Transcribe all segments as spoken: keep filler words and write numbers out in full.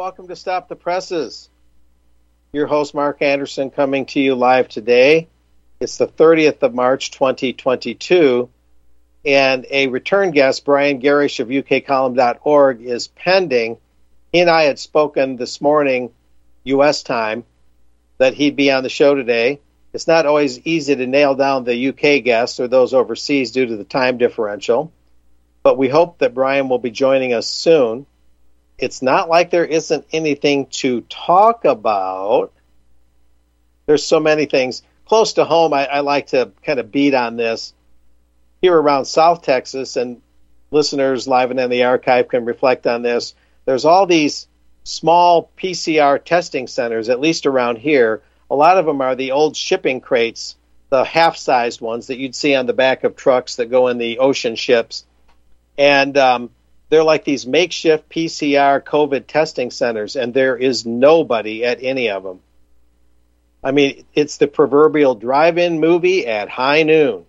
welcome to Stop the Presses. Your host, Mark Anderson, coming to you live today. It's the thirtieth of March, twenty twenty-two, and a return guest, Brian Gerrish of U K column dot org, is pending. He and I had spoken this morning, U S time, that he'd be on the show today. It's not always easy to nail down the U K guests or those overseas due to the time differential, but we hope that Brian will be joining us soon. It's not like there isn't anything to talk about. There's so many things. Close to home, I, I like to kind of beat on this. Here around South Texas, and listeners live and in the archive can reflect on this, there's all these small P C R testing centers, at least around here. A lot of them are the old shipping crates, the half-sized ones that you'd see on the back of trucks that go in the ocean ships. And um, they're like these makeshift P C R COVID testing centers, and there is nobody at any of them. I mean, it's the proverbial drive-in movie at high noon.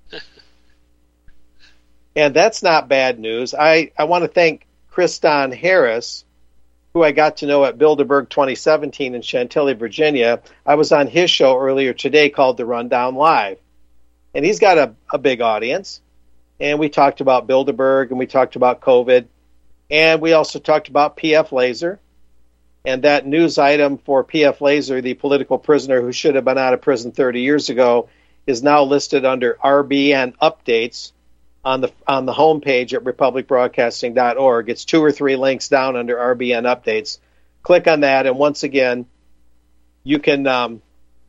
And that's not bad news. I, I want to thank Kriston Harris, who I got to know at Bilderberg twenty seventeen in Chantilly, Virginia. I was on his show earlier today called The Rundown Live. And he's got a, a big audience. And we talked about Bilderberg, and we talked about COVID. And we also talked about P F Laser. And that news item for P F Laser, the political prisoner who should have been out of prison thirty years ago, is now listed under R B N Updates on the on the homepage at republic broadcasting dot org. It's two or three links down under R B N Updates. Click on that, and once again, you can um,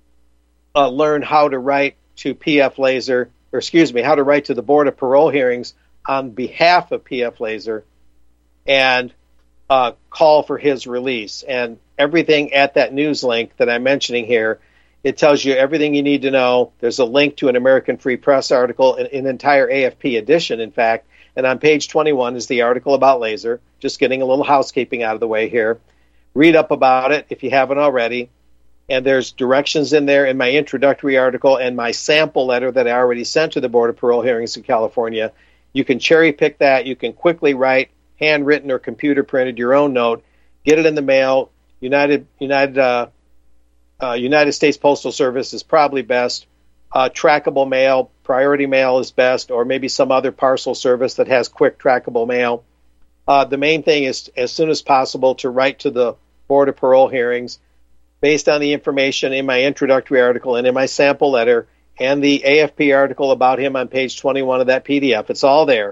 uh, learn how to write to P F Laser, or excuse me, how to write to the Board of Parole Hearings on behalf of P F Laser, and uh, call for his release. And everything at that news link that I'm mentioning here, it tells you everything you need to know. There's a link to an American Free Press article, an, an entire A F P edition, in fact. And on page twenty-one is the article about Laser. Just getting a little housekeeping out of the way here. Read up about it if you haven't already. And there's directions in there in my introductory article and my sample letter that I already sent to the Board of Parole Hearings in California. You can cherry pick that. You can quickly write, handwritten or computer printed, your own note. Get it in the mail. United United uh, uh, United States Postal Service is probably best. Uh, trackable mail, priority mail is best, or maybe some other parcel service that has quick trackable mail. Uh, the main thing is, as soon as possible, to write to the Board of Parole Hearings based on the information in my introductory article and in my sample letter and the A F P article about him on page twenty-one of that P D F. It's all there.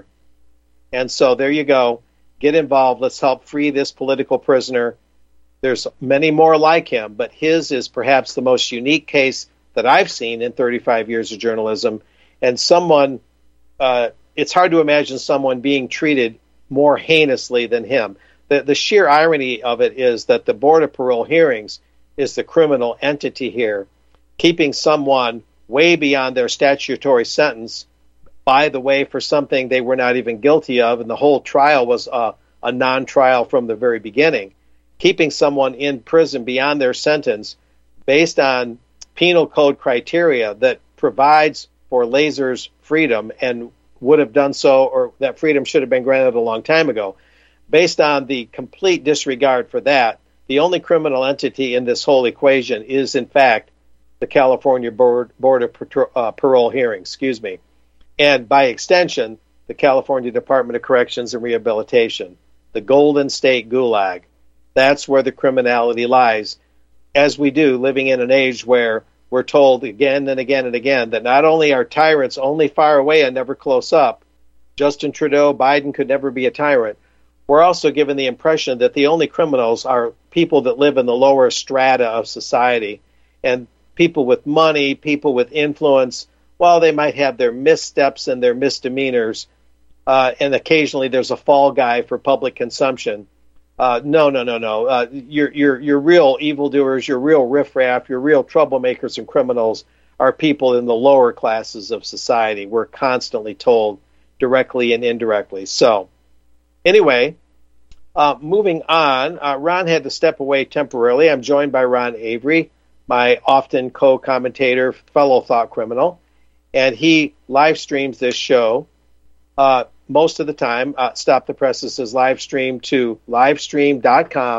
And so there you go. Get involved. Let's help free this political prisoner. There's many more like him, but his is perhaps the most unique case that I've seen in thirty-five years of journalism. And someone, uh, it's hard to imagine someone being treated more heinously than him. The, the sheer irony of it is that the Board of Parole Hearings is the criminal entity here, keeping someone way beyond their statutory sentence, by the way, for something they were not even guilty of, and the whole trial was a, a non-trial from the very beginning. Keeping someone in prison beyond their sentence based on penal code criteria that provides for Laser's freedom and would have done so, or that freedom should have been granted a long time ago. Based on the complete disregard for that, the only criminal entity in this whole equation is, in fact, the California Board, Board of Patro- uh, Parole Hearings, excuse me. And by extension, the California Department of Corrections and Rehabilitation, the Golden State Gulag. That's where the criminality lies, as we do, living in an age where we're told again and again and again that not only are tyrants only far away and never close up, Justin Trudeau, Biden could never be a tyrant, we're also given the impression that the only criminals are people that live in the lower strata of society, and people with money, people with influence. While they might have their missteps and their misdemeanors, uh, and occasionally there's a fall guy for public consumption. Uh, no, no, no, no. Uh, your, your, your real evildoers, your real riffraff, your real troublemakers and criminals are people in the lower classes of society. We're constantly told, directly and indirectly. So, anyway, uh, moving on. Uh, Ron had to step away temporarily. I'm joined by Ron Avery, my often co-commentator, fellow thought criminal. And he live streams this show uh, most of the time. Uh, Stop the Presses is live streamed to livestream.com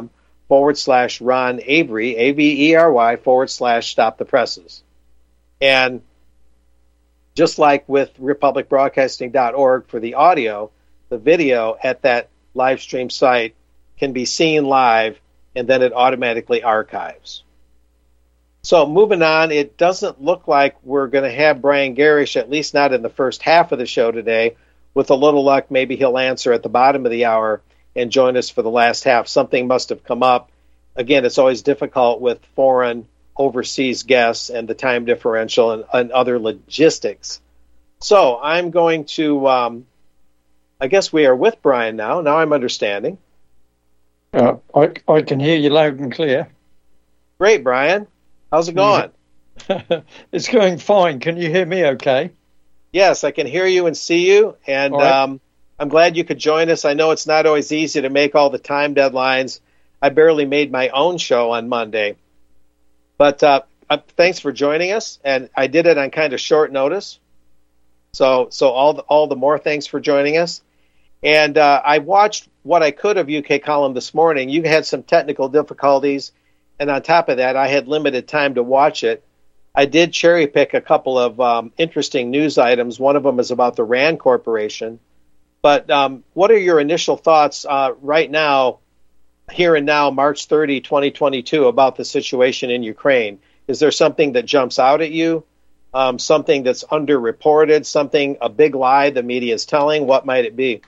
forward slash Ron Avery, A V E R Y, forward slash stop the presses. And just like with republic broadcasting dot org for the audio, the video at that live stream site can be seen live, and then it automatically archives. So moving on, it doesn't look like we're going to have Brian Gerrish, at least not in the first half of the show today. With a little luck, maybe he'll answer at the bottom of the hour and join us for the last half. Something must have come up. Again, it's always difficult with foreign overseas guests and the time differential and, and other logistics. So I'm going to, um, I guess we are with Brian now. Now I'm understanding. Uh, I, I can hear you loud and clear. Great, Brian. How's it going? It's going fine. Can you hear me okay? Yes, I can hear you and see you. And right. um, I'm glad you could join us. I know it's not always easy to make all the time deadlines. I barely made my own show on Monday. But uh, uh, thanks for joining us, and I did it on kind of short notice. So, so all the, all the more thanks for joining us. And uh, I watched what I could of U K Column this morning. You had some technical difficulties, and on top of that, I had limited time to watch it. I did cherry pick a couple of um, interesting news items. One of them is about the RAND Corporation. But um, what are your initial thoughts uh, right now, here and now, March thirtieth, twenty twenty-two, about the situation in Ukraine? Is there something that jumps out at you? Um, something that's underreported? Something, a big lie the media is telling? What might it be?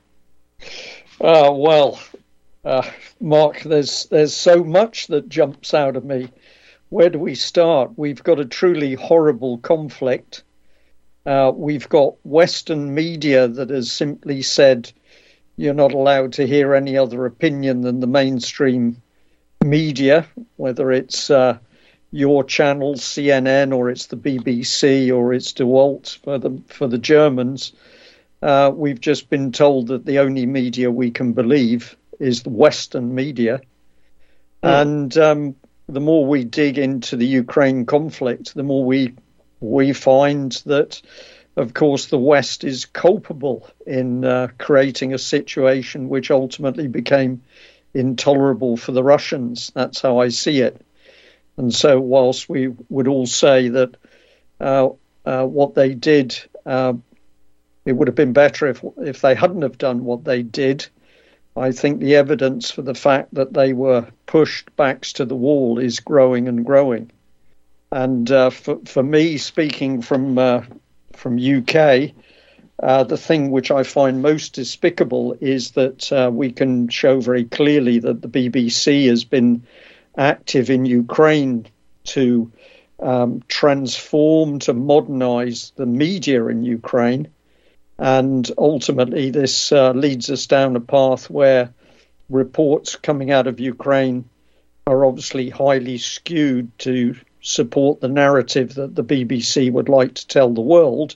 Uh, well, uh, Mark, there's there's so much that jumps out at me. Where do we start? We've got a truly horrible conflict. Uh, we've got Western media that has simply said you're not allowed to hear any other opinion than the mainstream media, whether it's uh, your channel, C N N, or it's the B B C, or it's DeWalt for the, for the Germans. Uh, we've just been told that the only media we can believe is the Western media. Mm. And um, the more we dig into the Ukraine conflict, the more we we find that, of course, the West is culpable in uh, creating a situation which ultimately became intolerable for the Russians. That's how I see it. And so whilst we would all say that uh, uh, what they did, uh, it would have been better if if they hadn't have done what they did, I think the evidence for the fact that they were pushed backs to the wall is growing and growing. And uh, for, for me, speaking from uh, from U K, uh, the thing which I find most despicable is that uh, we can show very clearly that the B B C has been active in Ukraine to um, transform, to modernize the media in Ukraine. And ultimately, this uh, leads us down a path where reports coming out of Ukraine are obviously highly skewed to support the narrative that the B B C would like to tell the world.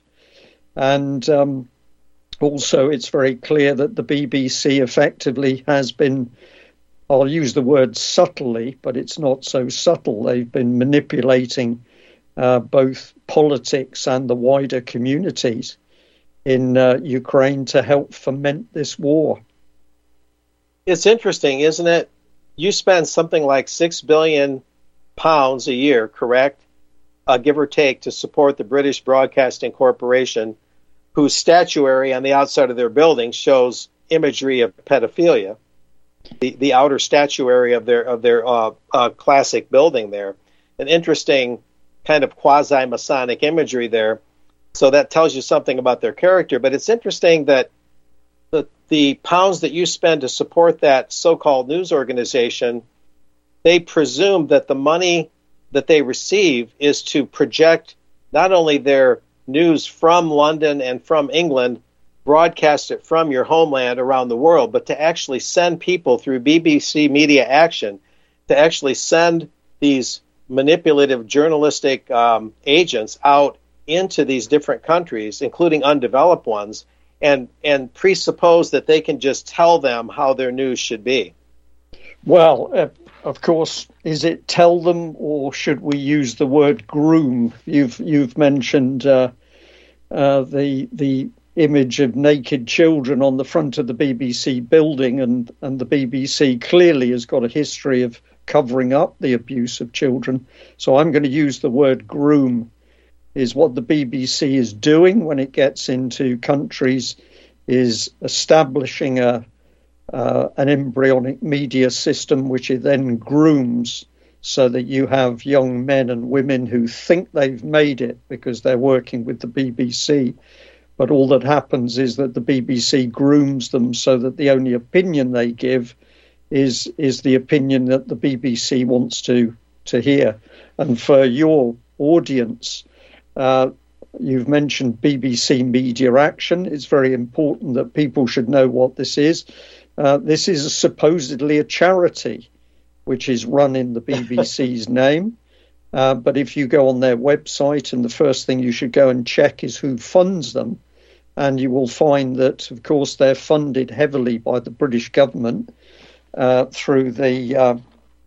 And um, also, it's very clear that the B B C effectively has been, I'll use the word subtly, but it's not so subtle. They've been manipulating uh, both politics and the wider communities in uh, Ukraine to help foment this war. It's interesting, isn't it? You spend something like six billion pounds a year, correct? Uh, give or take, to support the British Broadcasting Corporation, whose statuary on the outside of their building shows imagery of pedophilia. The the outer statuary of their of their uh, uh, classic building there, an interesting kind of quasi-Masonic imagery there. So that tells you something about their character. But it's interesting that the the pounds that you spend to support that so-called news organization, they presume that the money that they receive is to project not only their news from London and from England, broadcast it from your homeland around the world, but to actually send people through B B C Media Action, to actually send these manipulative journalistic um, agents out into these different countries, including undeveloped ones, and and presuppose that they can just tell them how their news should be. Well, uh, of course, is it tell them, or should we use the word groom? You've you've mentioned uh, uh, the the image of naked children on the front of the B B C building, and, and the B B C clearly has got a history of covering up the abuse of children. So I'm going to use the word groom, is what the B B C is doing when it gets into countries, is establishing a uh, an embryonic media system which it then grooms so that you have young men and women who think they've made it because they're working with the B B C. But all that happens is that the B B C grooms them so that the only opinion they give is is the opinion that the B B C wants to, to hear. And for your audience, uh, you've mentioned B B C Media Action. It's very important that people should know what this is. Uh, this is a supposedly a charity which is run in the B B C's name. Uh, but if you go on their website, and the first thing you should go and check is who funds them, and you will find that, of course, they're funded heavily by the British government uh, through the uh,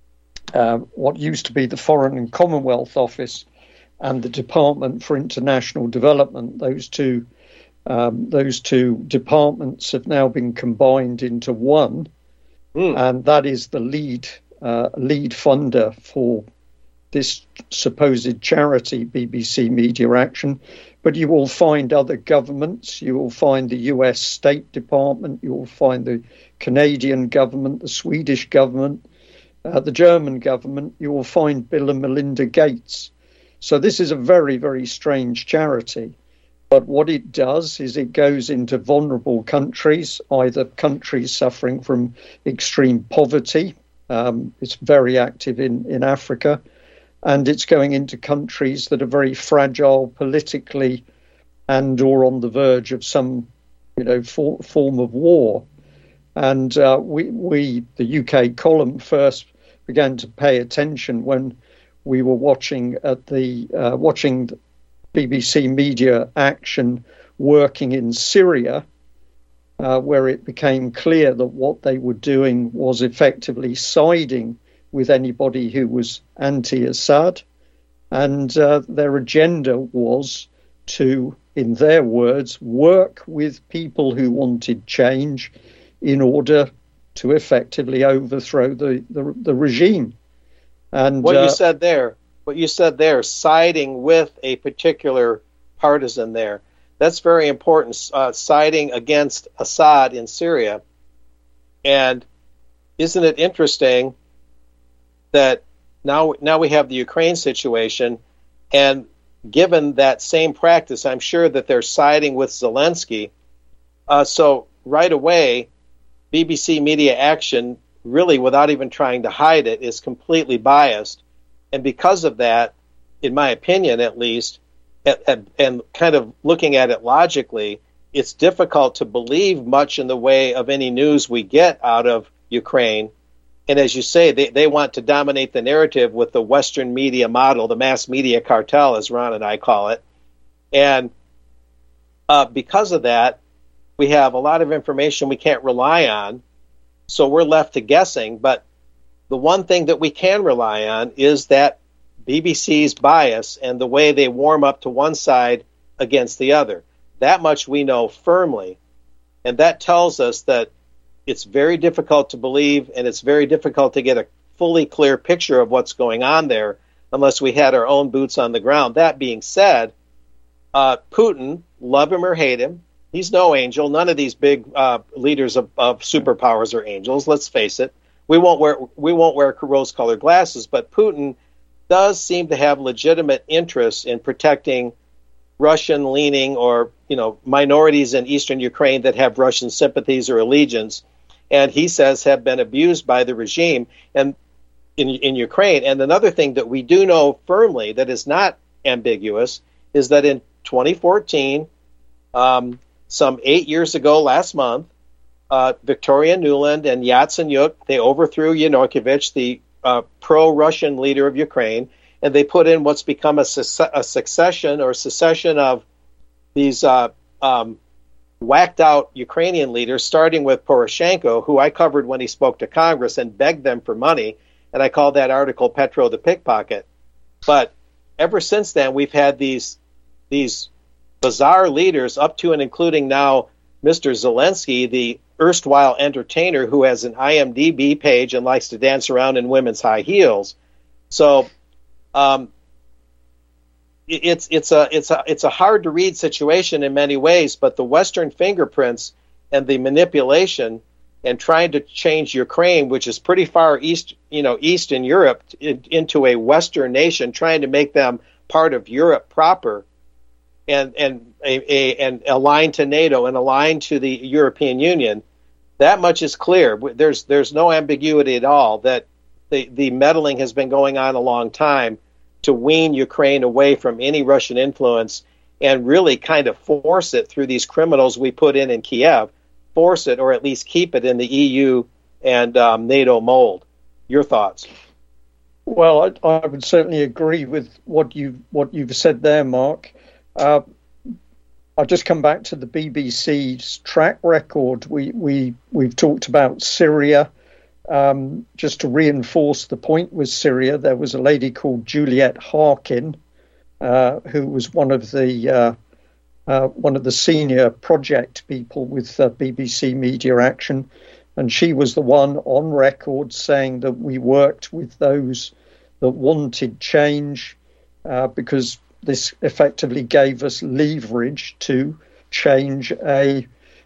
uh, what used to be the Foreign and Commonwealth Office and the Department for International Development. Those two, um, those two departments have now been combined into one, mm. and that is the lead uh, lead funder for this supposed charity, B B C Media Action. But you will find other governments. You will find the U S State Department. You will find the Canadian government, the Swedish government, uh, the German government. You will find Bill and Melinda Gates. So this is a very, very strange charity. But what it does is it goes into vulnerable countries, either countries suffering from extreme poverty. Um, it's very active in, in Africa. And it's going into countries that are very fragile politically and or on the verge of some, you know, for, form of war. And uh, we, we, the U K column, first began to pay attention when we were watching at the uh, watching B B C Media Action working in Syria, uh, where it became clear that what they were doing was effectively siding with anybody who was anti-Assad, and uh, their agenda was to, in their words, work with people who wanted change in order to effectively overthrow the, the, the regime. And what uh, you said there, what you said there, siding with a particular partisan there, that's very important, uh, siding against Assad in Syria. And isn't it interesting that now now we have the Ukraine situation, and given that same practice, I'm sure that they're siding with Zelensky. Uh, so right away, B B C Media Action, really without even trying to hide it, is completely biased. And because of that, in my opinion at least, and, and, and kind of looking at it logically, it's difficult to believe much in the way of any news we get out of Ukraine. And as you say, they, they want to dominate the narrative with the Western media model, the mass media cartel, as Ron and I call it. And uh, because of that, we have a lot of information we can't rely on. So we're left to guessing. But the one thing that we can rely on is that B B C's bias and the way they warm up to one side against the other. That much we know firmly. And that tells us that it's very difficult to believe, and it's very difficult to get a fully clear picture of what's going on there unless we had our own boots on the ground. That being said, uh, Putin, love him or hate him, he's no angel. None of these big uh, leaders of, of superpowers are angels. Let's face it. We won't wear we won't wear rose-colored glasses, but Putin does seem to have legitimate interests in protecting Russian-leaning or you know minorities in eastern Ukraine that have Russian sympathies or allegiance, and he says have been abused by the regime and in, in Ukraine. And another thing that we do know firmly that is not ambiguous is that in twenty fourteen, um, some eight years ago last month, uh, Victoria Nuland and Yatsenyuk, they overthrew Yanukovych, the uh, pro-Russian leader of Ukraine, and they put in what's become a, su- a succession or secession of these uh, um, whacked out Ukrainian leaders, starting with Poroshenko, who I covered when he spoke to Congress and begged them for money. And I called that article Petro the Pickpocket. But ever since then, we've had these these bizarre leaders up to and including now Mister Zelensky, the erstwhile entertainer who has an I M D B page and likes to dance around in women's high heels. So um, it's it's a it's a it's a hard to read situation in many ways. But the Western fingerprints and the manipulation and trying to change Ukraine, which is pretty far east, you know, east in Europe, in, into a Western nation, trying to make them part of Europe proper, and and a, a, and aligned to NATO and aligned to the European Union. That much is clear. There's there's no ambiguity at all that the the meddling has been going on a long time to wean Ukraine away from any Russian influence and really kind of force it through these criminals we put in in Kiev. Force it, or at least keep it in the E U and um, NATO mold. Your thoughts? Well, I, I would certainly agree with what you what you've said there, Mark. Uh, I'll just come back to the B B C's track record. We we we've talked about Syria. Um, just to reinforce the point with Syria, there was a lady called Juliet Harkin, uh, who was one of the uh, Uh, one of the senior project people with uh, B B C Media Action, and she was the one on record saying that we worked with those that wanted change uh, because this effectively gave us leverage to change a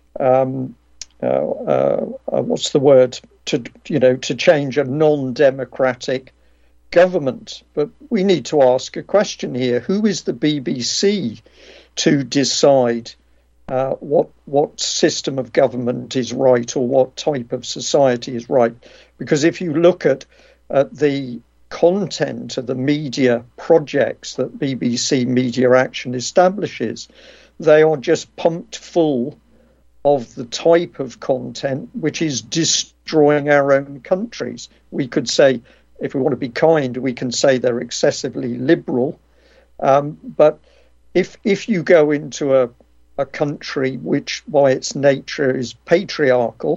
um, uh, uh, uh, what's the word to you know to change a non-democratic government. But we need to ask a question here: who is the B B C to decide uh, what what system of government is right or what type of society is right? Because if you look at, at the content of the media projects that B B C Media Action establishes, they are just pumped full of the type of content which is destroying our own countries. We could say, if we want to be kind, we can say they're excessively liberal, um, but If if you go into a, a country which by its nature is patriarchal,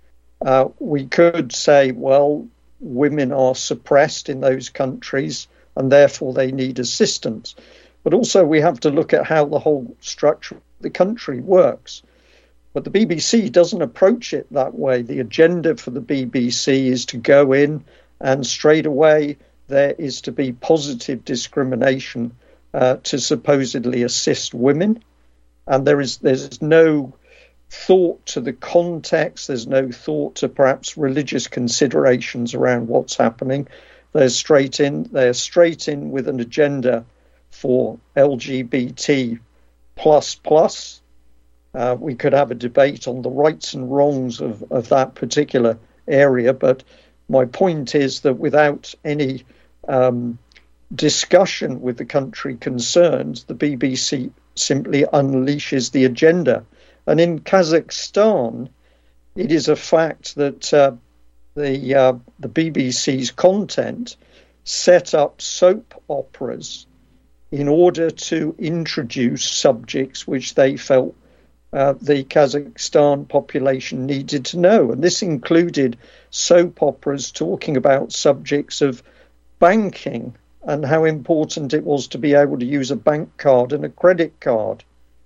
uh, we could say, well, women are suppressed in those countries and therefore they need assistance. But also we have to look at how the whole structure of the country works. But the B B C doesn't approach it that way. The agenda for the B B C is to go in and straight away there is to be positive discrimination Uh, to supposedly assist women, and there is there's no thought to the context. There's no thought to perhaps religious considerations around what's happening. They're straight in. They're straight in with an agenda for L G B T plus plus. Uh, we could have a debate on the rights and wrongs of, of that particular area, but my point is that without any um, discussion with the country concerned, the B B C simply unleashes the agenda. And in Kazakhstan, it is a fact that uh, the uh, the B B C's content set up soap operas in order to introduce subjects which they felt uh, the Kazakhstan population needed to know. And this included soap operas talking about subjects of banking and how important it was to be able to use a bank card and a credit card.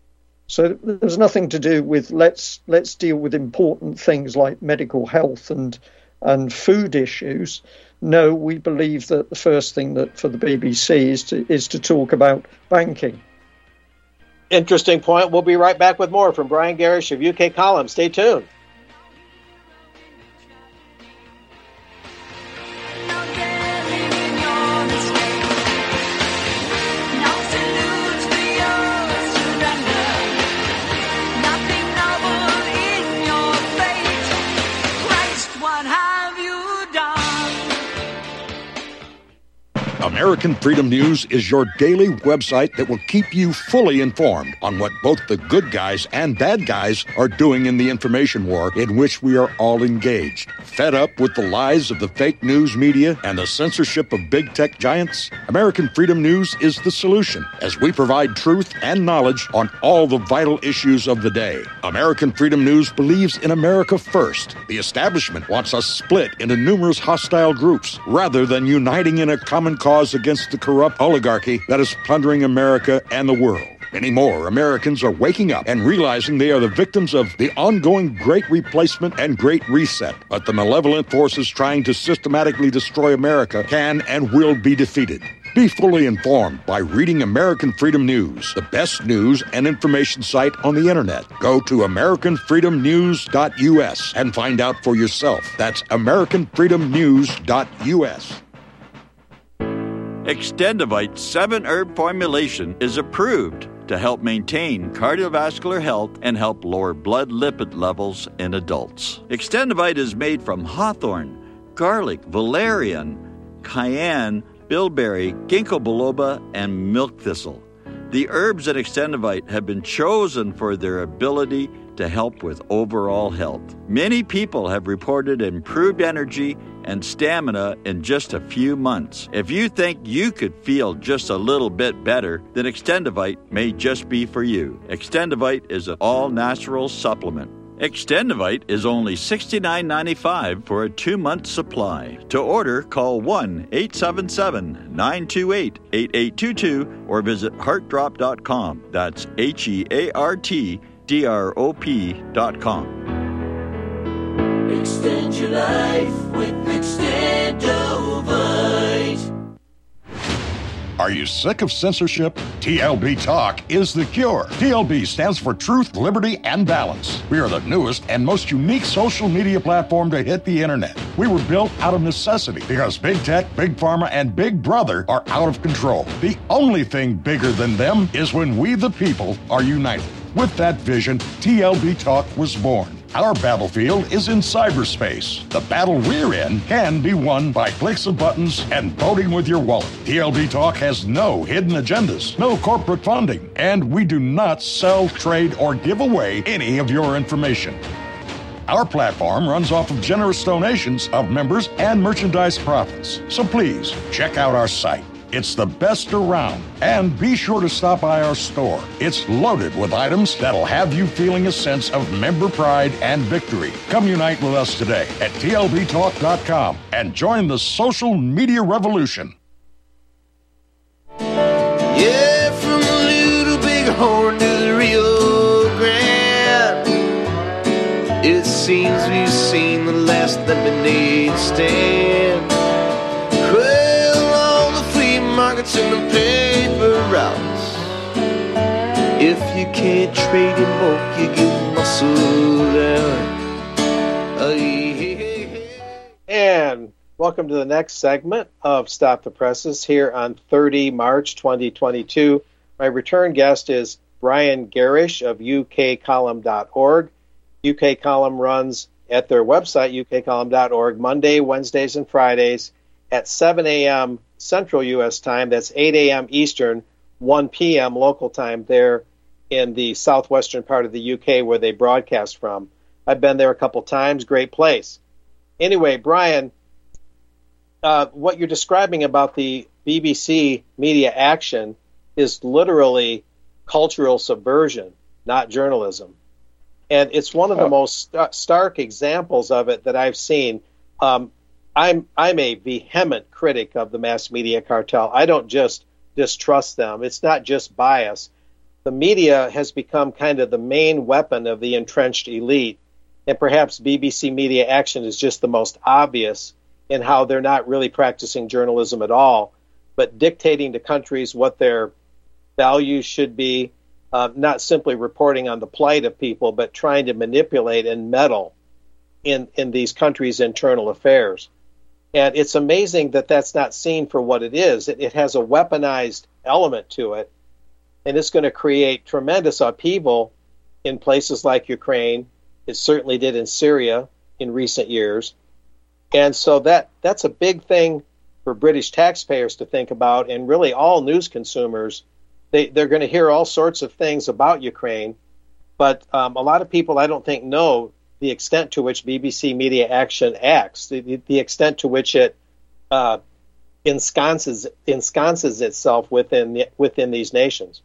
So there's nothing to do with let's let's deal with important things like medical health and and food issues. No, we believe that the first thing that for the B B C is to is to talk about banking. Interesting point. We'll be right back with more from Brian Gerrish of U K Column. Stay tuned. American Freedom News is your daily website that will keep you fully informed on what both the good guys and bad guys are doing in the information war in which we are all engaged. Fed up with the lies of the fake news media and the censorship of big tech giants? American Freedom News is the solution, as we provide truth and knowledge on all the vital issues of the day. American Freedom News believes in America first. The establishment wants us split into numerous hostile groups rather than uniting in a common cause against the corrupt oligarchy that is plundering America and the world. Many more Americans are waking up and realizing they are the victims of the ongoing Great Replacement and Great Reset. But the malevolent forces trying to systematically destroy America can and will be defeated. Be fully informed by reading American Freedom News, the best news and information site on the internet. Go to American Freedom News dot U S and find out for yourself. That's American Freedom News dot U S. Extendivite seven herb formulation is approved to help maintain cardiovascular health and help lower blood lipid levels in adults. Extendivite is made from hawthorn, garlic, valerian, cayenne, bilberry, ginkgo biloba, and milk thistle. The herbs in Extendivite have been chosen for their ability to help with overall health. Many people have reported improved energy and stamina in just a few months. If you think you could feel just a little bit better, then Extendivite may just be for you. Extendivite is an all-natural supplement. Extendivite is only sixty-nine ninety-five for a two-month supply. To order, call one eight seven seven, nine two eight, eight eight two two or visit heart drop dot com. That's H E A R T D R O P dot com. Extend your life with Extendivite. Are you sick of censorship? T L B Talk is the cure. T L B stands for Truth, Liberty, and Balance. We are the newest and most unique social media platform to hit the internet. We were built out of necessity because Big Tech, Big Pharma, and Big Brother are out of control. The only thing bigger than them is when we, the people, are united. With that vision, T L B Talk was born. Our battlefield is in cyberspace. The battle we're in can be won by clicks of buttons and voting with your wallet. T L B Talk has no hidden agendas, no corporate funding, and we do not sell, trade, or give away any of your information. Our platform runs off of generous donations of members and merchandise profits. So please, check out our site. It's the best around. And be sure to stop by our store. It's loaded with items that'll have you feeling a sense of member pride and victory. Come unite with us today at T L B talk dot com and join the social media revolution. Yeah, from the Little Bighorn to the Rio Grande, it seems we've seen the last lemonade stand. Markets and the paper routes. If you can't trade him both, you give muscle down. And welcome to the next segment of Stop the Presses here on the thirtieth of March twenty twenty-two. My return guest is Brian Gerrish of U K column dot org. U K Column runs at their website, U K column dot org, Monday, Wednesdays, and Fridays at seven a.m. Central U S time. That's eight a.m. Eastern, one p.m. local time there in the southwestern part of the U K where they broadcast from. I've been there a couple times. Great place. Anyway, Brian, uh, what you're describing about the B B C media action is literally cultural subversion, not journalism. And it's one of the oh. most st- stark examples of it that I've seen. Um, I'm I'm a vehement critic of the mass media cartel. I don't just distrust them. It's not just bias. The media has become kind of the main weapon of the entrenched elite, and perhaps B B C Media Action is just the most obvious in how they're not really practicing journalism at all, but dictating to countries what their values should be, uh, not simply reporting on the plight of people, but trying to manipulate and meddle in, in these countries' internal affairs. And it's amazing that that's not seen for what it is. It, it has a weaponized element to it, and it's going to create tremendous upheaval in places like Ukraine. It certainly did in Syria in recent years. And so that that's a big thing for British taxpayers to think about, and really all news consumers. They, they're going to hear all sorts of things about Ukraine, but um, a lot of people I don't think know the extent to which B B C Media Action acts, the, the extent to which it uh, ensconces ensconces itself within the, within these nations.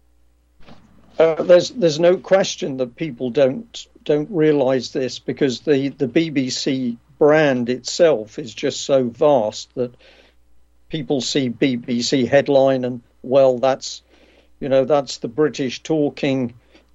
Uh, there's there's no question that people don't don't realize this, because the, the B B C brand itself is just so vast that people see B B C headline and, well, that's You know, that's the British talking,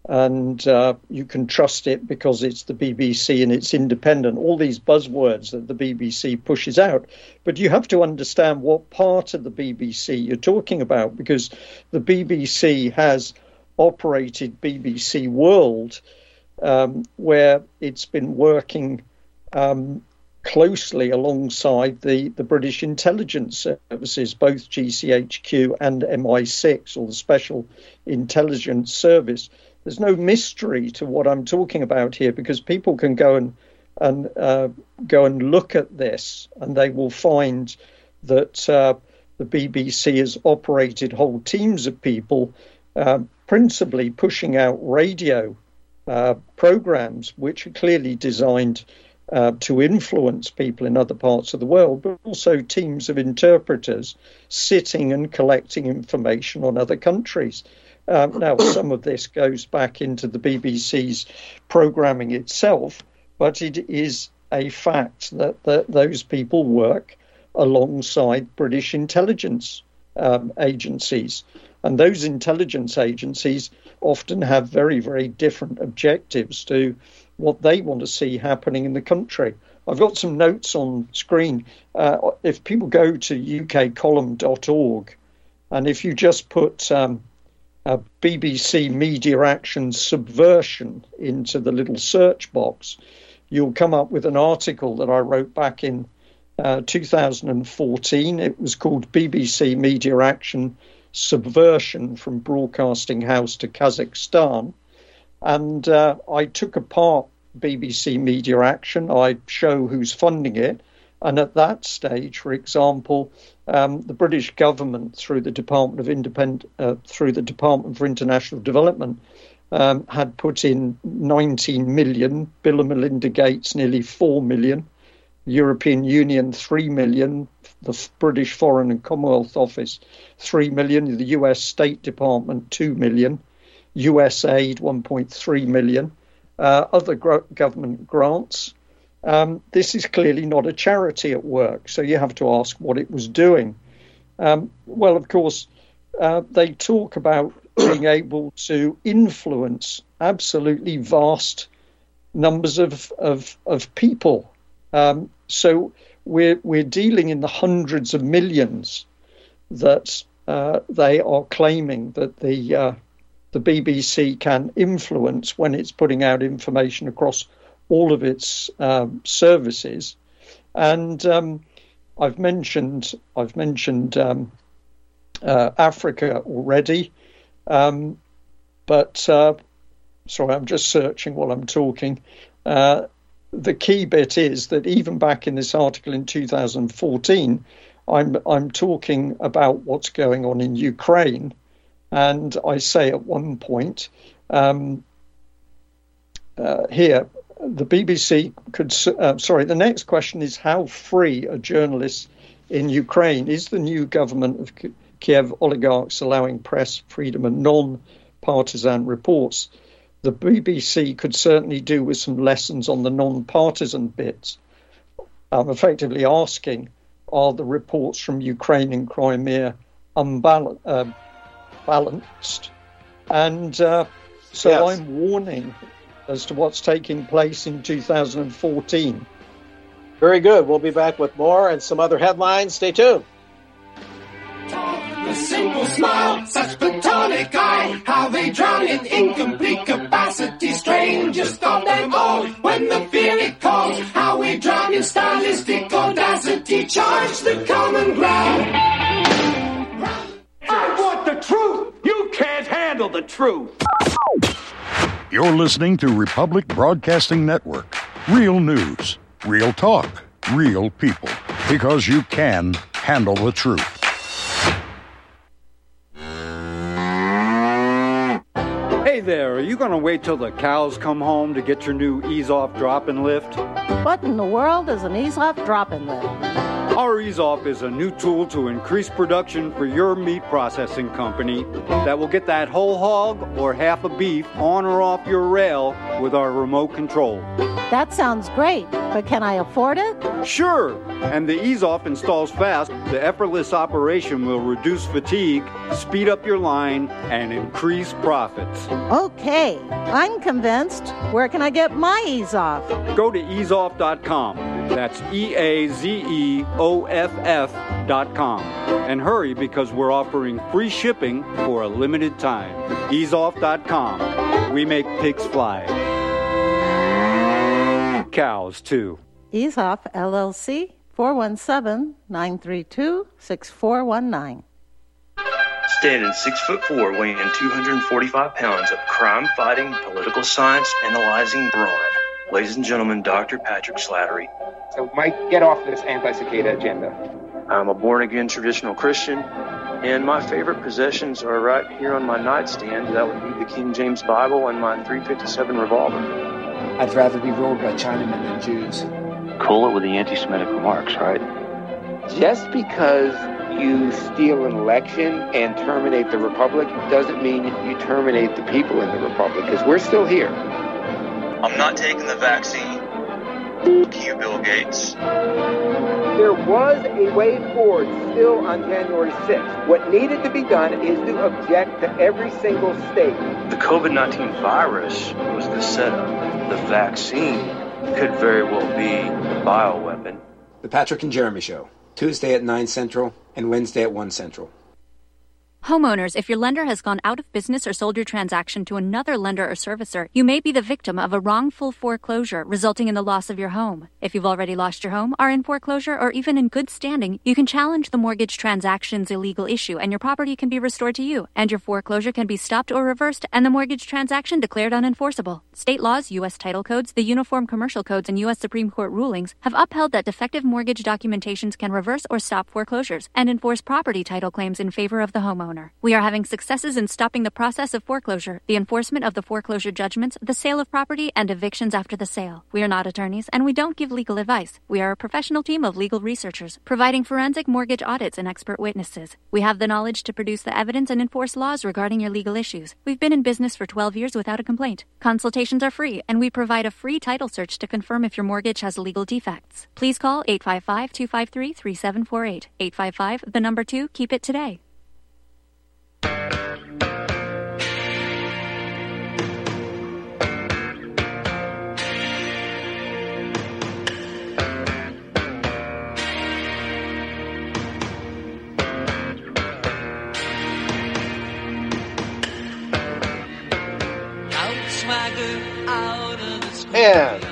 and uh, you can trust it because it's the B B C and it's independent. All these buzzwords that the B B C pushes out. But you have to understand what part of the B B C you're talking about, because the B B C has operated B B C World, um, where it's been working um, closely alongside the, the British intelligence services, both G C H Q and M I six, or the Special Intelligence Service. There's no mystery to what I'm talking about here, because people can go and and uh, go and look at this, and they will find that uh, the B B C has operated whole teams of people, uh, principally pushing out radio uh, programs, which are clearly designed uh, to influence people in other parts of the world, but also teams of interpreters sitting and collecting information on other countries. Um, now, some of this goes back into the B B C's programming itself, but it is a fact that, that those people work alongside British intelligence um, agencies. And those intelligence agencies often have very, very different objectives to what they want to see happening in the country. I've got some notes on screen. Uh, if people go to U K column dot org, and if you just put um, Uh, B B C Media Action Subversion into the little search box, you'll come up with an article that I wrote back in uh, two thousand fourteen. It was called B B C Media Action Subversion from Broadcasting House to Kazakhstan. And uh, I took apart B B C Media Action. I show who's funding it. And at that stage, for example, um, the British government, through the Department of Independent, uh, through the Department for International Development, um, had put in nineteen million. Bill and Melinda Gates nearly four million. European Union three million. The British Foreign and Commonwealth Office three million. The U S State Department two million. U S aid one point three million. Uh, other gro- government grants. Um, this is clearly not a charity at work, so you have to ask what it was doing. Um, well, of course, uh, they talk about being able to influence absolutely vast numbers of of, of people. Um, so we're we're dealing in the hundreds of millions that uh, they are claiming that the uh, the B B C can influence when it's putting out information across all of its um, services. And um, I've mentioned I've mentioned um, uh, Africa already, um, but uh, sorry, I'm just searching while I'm talking. Uh, the key bit is that even back in this article in two thousand fourteen, I'm I'm talking about what's going on in Ukraine, and I say at one point um, uh, here. The B B C could, uh, sorry, the next question is how free are journalists in Ukraine? Is the new government of Kiev oligarchs allowing press freedom and non-partisan reports? The B B C could certainly do with some lessons on the non-partisan bits. I'm effectively asking, are the reports from Ukraine and Crimea unbalanced? Uh, balanced? And uh, so yes. I'm warning as to what's taking place in two thousand fourteen. Very good. We'll be back with more and some other headlines. Stay tuned. The simple smile, such platonic eye, how they drown in incomplete capacity, strangest of them all, when the fear it calls, how we drown in stylistic audacity, charge the common ground. I want the truth! You can't handle the truth! You're listening to Republic Broadcasting Network. Real news, real talk, real people. Because you can handle the truth. Hey there, are you going to wait till the cows come home to get your new ease-off drop-and lift? What in the world is an ease-off drop-and lift? Our EaseOff is a new tool to increase production for your meat processing company that will get that whole hog or half a beef on or off your rail with our remote control. That sounds great, but can I afford it? Sure! And the EaseOff installs fast. The effortless operation will reduce fatigue, speed up your line, and increase profits. Okay, I'm convinced. Where can I get my EaseOff? Go to ease off dot com. That's E A Z E O F F dot com. And hurry, because we're offering free shipping for a limited time. ease off dot com. We make pigs fly. Cows, too. EaseOff, L L C, four one seven, nine three two, six four one nine. Standing six foot four, weighing two hundred forty-five pounds of crime-fighting, political science analyzing brawn. Ladies and gentlemen, Doctor Patrick Slattery. So, Mike, get off this anti-cicada agenda. I'm a born-again traditional Christian, and my favorite possessions are right here on my nightstand. That would be the King James Bible and my three fifty-seven revolver. I'd rather be ruled by Chinamen than Jews. Cool it with the anti-Semitic remarks, right? Just because you steal an election and terminate the Republic doesn't mean you terminate the people in the Republic, because we're still here. I'm not taking the vaccine. Fuck you, Bill Gates. There was a way forward still on January sixth. What needed to be done is to object to every single state. The covid nineteen virus was the setup. The vaccine could very well be the bioweapon. The Patrick and Jeremy Show, Tuesday at nine Central and Wednesday at one Central. Homeowners, if your lender has gone out of business or sold your transaction to another lender or servicer, you may be the victim of a wrongful foreclosure resulting in the loss of your home. If you've already lost your home, are in foreclosure, or even in good standing, you can challenge the mortgage transaction's illegal issue and your property can be restored to you, and your foreclosure can be stopped or reversed and the mortgage transaction declared unenforceable. State laws, U S title codes, the Uniform Commercial Codes, and U S Supreme Court rulings have upheld that defective mortgage documentations can reverse or stop foreclosures and enforce property title claims in favor of the homeowner. We are having successes in stopping the process of foreclosure, the enforcement of the foreclosure judgments, the sale of property, and evictions after the sale. We are not attorneys, and we don't give legal advice. We are a professional team of legal researchers, providing forensic mortgage audits and expert witnesses. We have the knowledge to produce the evidence and enforce laws regarding your legal issues. We've been in business for twelve years without a complaint. Consultations are free, and we provide a free title search to confirm if your mortgage has legal defects. Please call eight five five, two five three, three seven four eight. eight five five, the number two, keep it today. And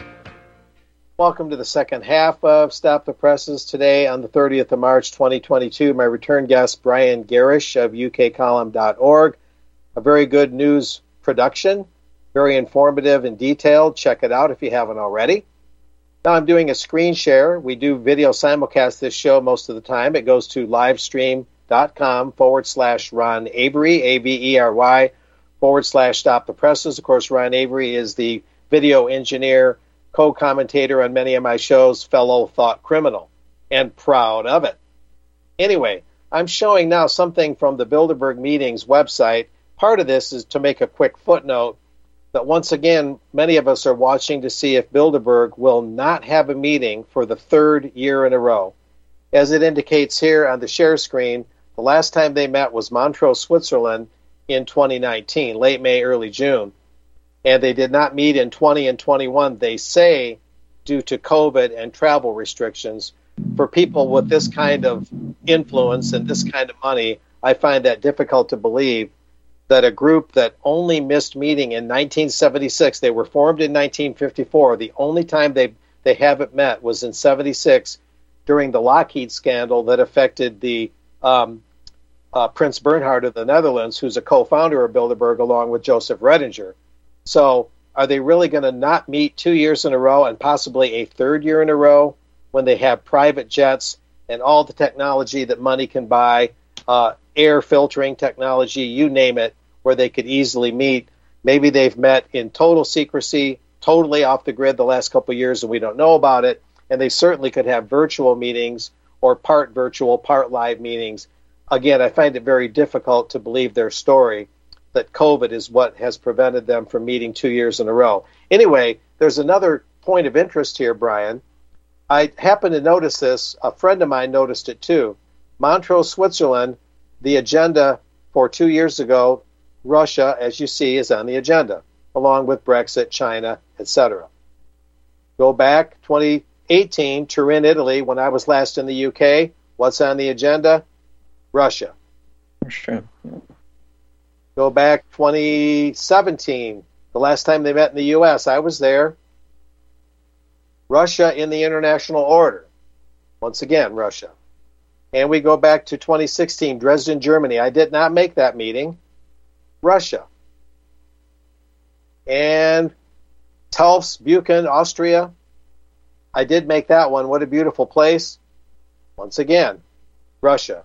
welcome to the second half of Stop the Presses. Today on the thirtieth of March, twenty twenty-two, my return guest, Brian Garish of U K column dot org. A very good news production, very informative and detailed. Check it out if you haven't already. Now I'm doing a screen share. We do video simulcast this show most of the time. It goes to livestream.com forward slash Ron Avery, A V E R Y, forward slash Stop the Presses. Of course, Ron Avery is the video engineer, co-commentator on many of my shows, fellow thought criminal, and proud of it. Anyway, I'm showing now something from the Bilderberg Meetings website. Part of this is to make a quick footnote that once again, many of us are watching to see if Bilderberg will not have a meeting for the third year in a row. As it indicates here on the share screen, the last time they met was Montreux, Switzerland in twenty nineteen, late May, early June. And they did not meet in twenty and twenty-one, they say, due to COVID and travel restrictions. For people with this kind of influence and this kind of money, I find that difficult to believe that a group that only missed meeting in nineteen seventy-six, they were formed in nineteen fifty-four, the only time they, they haven't met was in seventy-six during the Lockheed scandal that affected the um, uh, Prince Bernhard of the Netherlands, who's a co-founder of Bilderberg, along with Joseph Redinger. So are they really going to not meet two years in a row and possibly a third year in a row when they have private jets and all the technology that money can buy, uh, air filtering technology, you name it, where they could easily meet? Maybe they've met in total secrecy, totally off the grid the last couple of years and we don't know about it, and they certainly could have virtual meetings or part virtual, part live meetings. Again, I find it very difficult to believe their story that COVID is what has prevented them from meeting two years in a row. Anyway, there's another point of interest here, Brian. I happened to notice this. A friend of mine noticed it too. Montreux, Switzerland, the agenda for two years ago, Russia, as you see, is on the agenda, along with Brexit, China, et cetera. Go back twenty eighteen, Turin, Italy, when I was last in the U K, what's on the agenda? Russia. Sure. Go back twenty seventeen, the last time they met in the U S, I was there. Russia in the international order. Once again, Russia. And we go back to twenty sixteen, Dresden, Germany. I did not make that meeting. Russia. And Telfs, Buchen, Austria. I did make that one. What a beautiful place. Once again, Russia.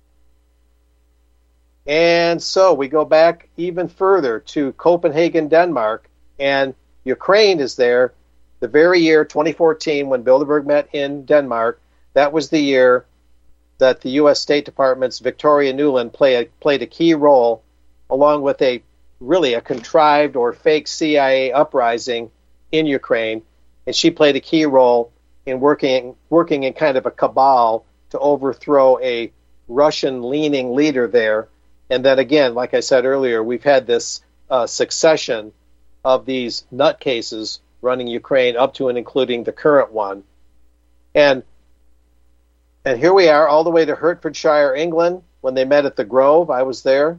And so we go back even further to Copenhagen, Denmark, and Ukraine is there. The very year, twenty fourteen, when Bilderberg met in Denmark, that was the year that the U S State Department's Victoria Nuland play a, played a key role, along with a really a contrived or fake C I A uprising in Ukraine, and she played a key role in working working in kind of a cabal to overthrow a Russian-leaning leader there. And then again, like I said earlier, we've had this uh, succession of these nutcases running Ukraine up to and including the current one. And and here we are all the way to Hertfordshire, England, when they met at the Grove. I was there.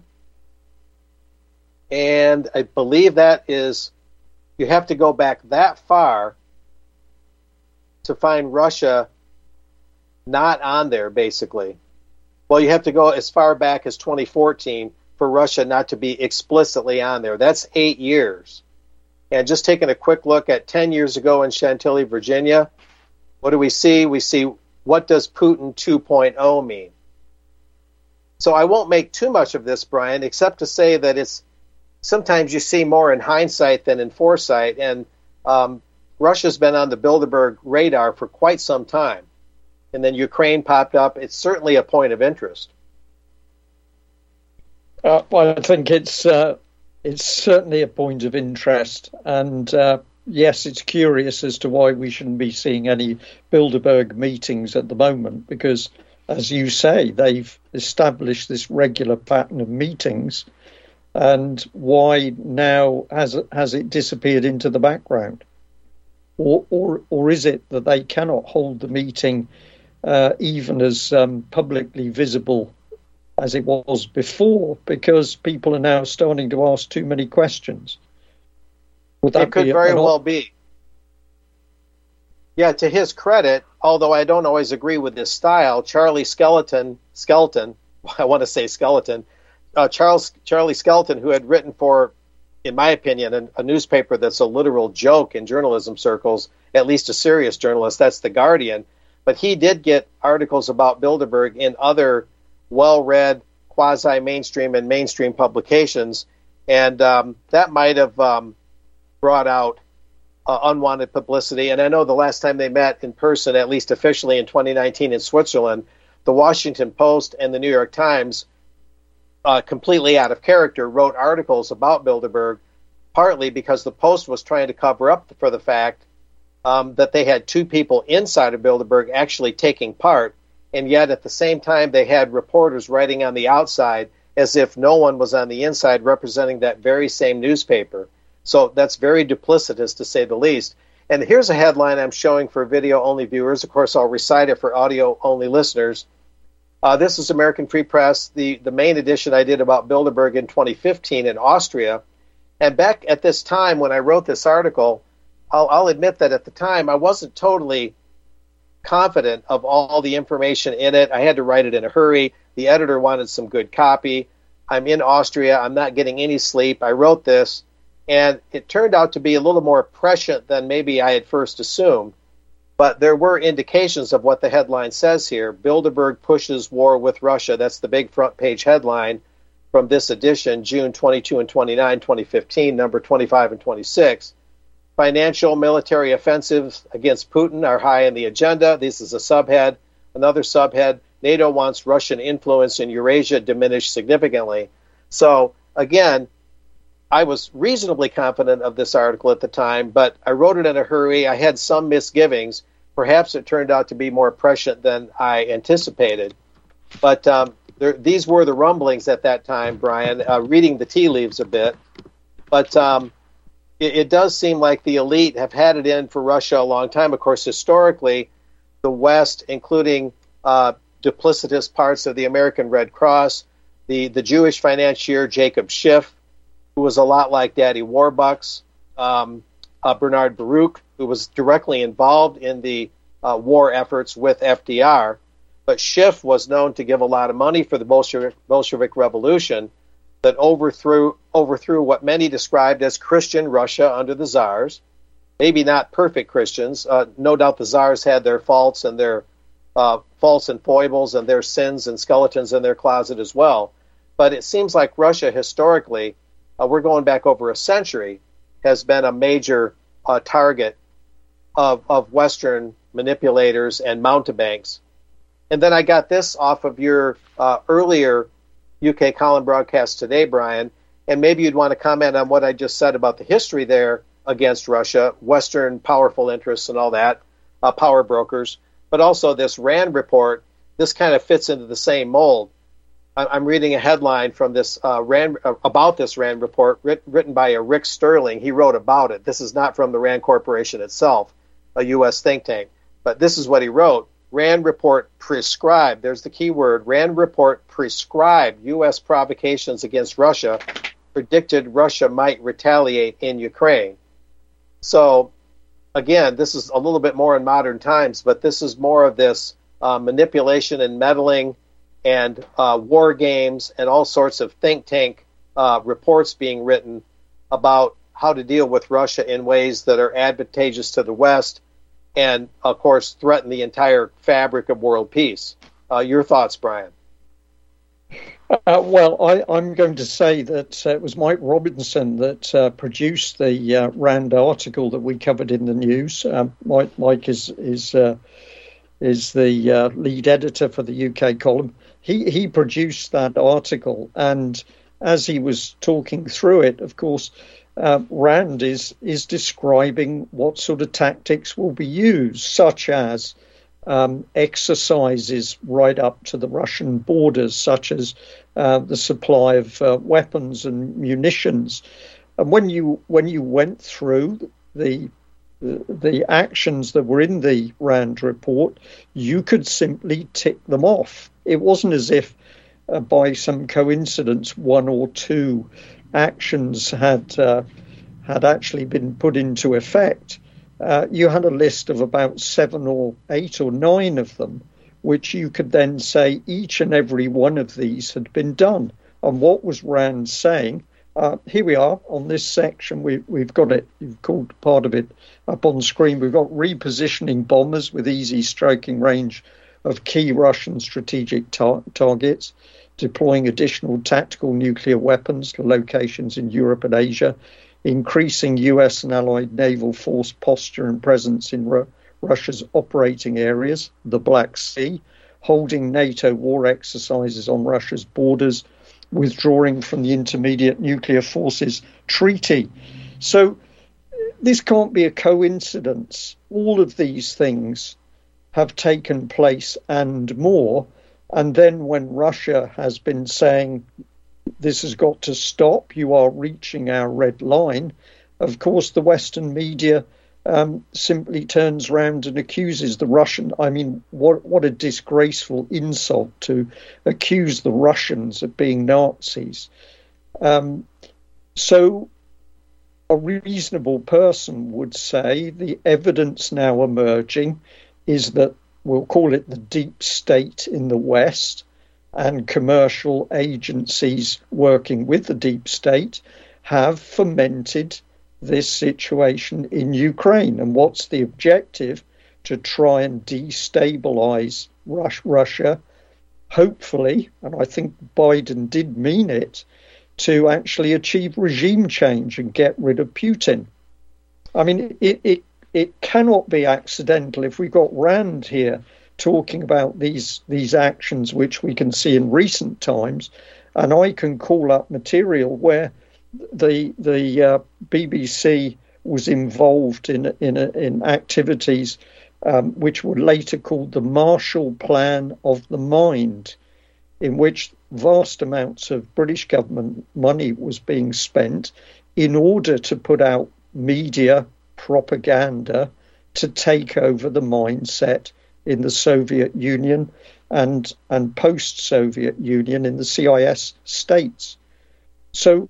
And I believe that is, you have to go back that far to find Russia not on there, basically. Well, you have to go as far back as twenty fourteen for Russia not to be explicitly on there. That's eight years. And just taking a quick look at ten years ago in Chantilly, Virginia, what do we see? We see, what does Putin two point oh mean? So I won't make too much of this, Brian, except to say that it's sometimes you see more in hindsight than in foresight, and um, Russia's been on the Bilderberg radar for quite some time. And then Ukraine popped up. It's certainly a point of interest. Uh, well, I think it's uh, it's certainly a point of interest, and uh, yes, it's curious as to why we shouldn't be seeing any Bilderberg meetings at the moment, because, as you say, they've established this regular pattern of meetings, and why now has has it disappeared into the background? Or or, or is it that they cannot hold the meeting uh, even as um, publicly visible as it was before, because people are now starting to ask too many questions? Would that it could be very an, well be. Yeah, to his credit, although I don't always agree with his style, Charlie Skeleton, Skeleton, I want to say Skeleton, uh, Charles Charlie Skeleton, who had written for, in my opinion, a, a newspaper that's a literal joke in journalism circles, at least a serious journalist, that's The Guardian, but he did get articles about Bilderberg in other well-read, quasi-mainstream and mainstream publications, and um, that might have um, brought out uh, unwanted publicity. And I know the last time they met in person, at least officially in twenty nineteen in Switzerland, the Washington Post and the New York Times, uh, completely out of character, wrote articles about Bilderberg, partly because the Post was trying to cover up for the fact um, that they had two people inside of Bilderberg actually taking part, and yet at the same time they had reporters writing on the outside as if no one was on the inside representing that very same newspaper. So that's very duplicitous, to say the least. And here's a headline I'm showing for video-only viewers. Of course, I'll recite it for audio-only listeners. Uh, this is American Free Press, the, the main edition I did about Bilderberg in twenty fifteen in Austria. And back at this time when I wrote this article, I'll, I'll admit that at the time I wasn't totally confident of all the information in it. I had to write it in a hurry. The editor wanted some good copy. I'm in Austria. I'm not getting any sleep. I wrote this, and it turned out to be a little more prescient than maybe I had first assumed. But there were indications of what the headline says here. Bilderberg pushes war with Russia. That's the big front page headline from this edition, June twenty-second and twenty-ninth, twenty fifteen, number twenty-five and twenty-six. Financial military offensives against Putin are high on the agenda. This is a subhead. Another subhead, NATO wants Russian influence in Eurasia diminished significantly. So, again, I was reasonably confident of this article at the time, but I wrote it in a hurry. I had some misgivings. Perhaps it turned out to be more prescient than I anticipated. But um, there, these were the rumblings at that time, Brian, uh, reading the tea leaves a bit. But um, it, it does seem like the elite have had it in for Russia a long time. Of course, historically, the West, including uh, duplicitous parts of the American Red Cross, the, the Jewish financier Jacob Schiff, who was a lot like Daddy Warbucks, um, uh, Bernard Baruch, who was directly involved in the uh, war efforts with F D R. But Schiff was known to give a lot of money for the Bolshevik, Bolshevik Revolution that overthrew overthrew what many described as Christian Russia under the Tsars. Maybe not perfect Christians. Uh, no doubt the Tsars had their faults and their uh, faults and foibles and their sins and skeletons in their closet as well. But it seems like Russia historically, uh, we're going back over a century, has been a major uh, target of, of Western manipulators and mountebanks. And then I got this off of your uh, earlier U K column broadcast today, Brian, and maybe you'd want to comment on what I just said about the history there against Russia, Western powerful interests and all that, uh, power brokers, but also this RAND report. This kind of fits into the same mold. I'm reading a headline from this uh, RAND uh, about this RAND report writ- written by a Rick Sterling. He wrote about it. This is not from the RAND Corporation itself, a U S think tank, but this is what he wrote. RAND report prescribed, there's the key word, RAND report prescribed U S provocations against Russia, predicted Russia might retaliate in Ukraine. So, again, this is a little bit more in modern times, but this is more of this uh, manipulation and meddling and uh, war games and all sorts of think tank uh, reports being written about how to deal with Russia in ways that are advantageous to the West and, of course, threaten the entire fabric of world peace. Uh, your thoughts, Brian? Uh, well, I, I'm going to say that uh, it was Mike Robinson that uh, produced the uh, RAND article that we covered in the news. Um, Mike, Mike is is uh, is the uh, lead editor for the U K column. He he produced that article, and as he was talking through it, of course, uh, RAND is is describing what sort of tactics will be used, such as um, exercises right up to the Russian borders, such as uh, the supply of uh, weapons and munitions. And when you when you went through the the actions that were in the RAND report, you could simply tick them off. It wasn't as if uh, by some coincidence one or two actions had uh, had actually been put into effect. Uh, you had a list of about seven or eight or nine of them, which you could then say each and every one of these had been done. And what was RAND saying? Uh, here we are on this section. We, we've got it. You've called part of it up on screen. We've got repositioning bombers with easy striking range of key Russian strategic tar- targets, deploying additional tactical nuclear weapons to locations in Europe and Asia, increasing U S and allied naval force posture and presence in Ru- Russia's operating areas, the Black Sea, holding NATO war exercises on Russia's borders, withdrawing from the Intermediate Nuclear Forces Treaty. So this can't be a coincidence. All of these things have taken place and more. And then when Russia has been saying, this has got to stop, you are reaching our red line, of course, the Western media um, simply turns round and accuses the Russian. I mean, what what a disgraceful insult to accuse the Russians of being Nazis. Um, so a reasonable person would say the evidence now emerging is that, we'll call it the deep state in the West, and commercial agencies working with the deep state have fomented this situation in Ukraine. And what's the objective? To try and destabilize Rus- Russia, hopefully, and I think Biden did mean it, to actually achieve regime change and get rid of Putin. I mean, it, it, it cannot be accidental if we've got Rand here talking about these these actions, which we can see in recent times, and I can call up material where the the uh, B B C was involved in in a, in activities um, which were later called the Marshall Plan of the Mind, in which vast amounts of British government money was being spent in order to put out media propaganda to take over the mindset in the Soviet Union and and post-Soviet Union in the C I S states. So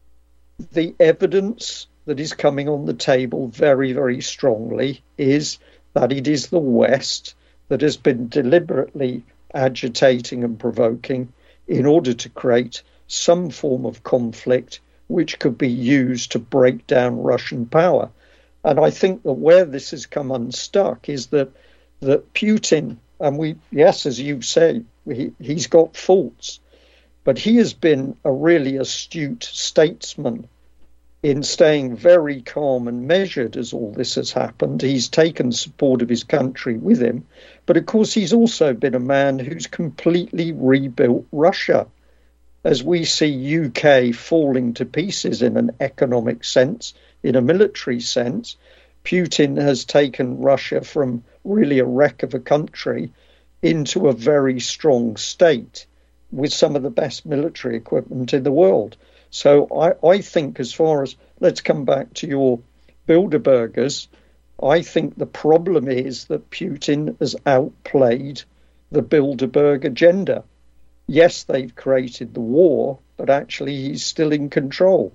the evidence that is coming on the table very, very strongly is that it is the West that has been deliberately agitating and provoking in order to create some form of conflict which could be used to break down Russian power. And I think that where this has come unstuck is that that Putin, and we, yes, as you say, he, he's got faults, but he has been a really astute statesman in staying very calm and measured as all this has happened. He's taken support of his country with him, but of course he's also been a man who's completely rebuilt Russia. As we see U K falling to pieces in an economic sense, in a military sense, Putin has taken Russia from really a wreck of a country into a very strong state with some of the best military equipment in the world. So I, I think as far as, let's come back to your Bilderbergers, I think the problem is that Putin has outplayed the Bilderberg agenda. Yes, they've created the war, but actually he's still in control.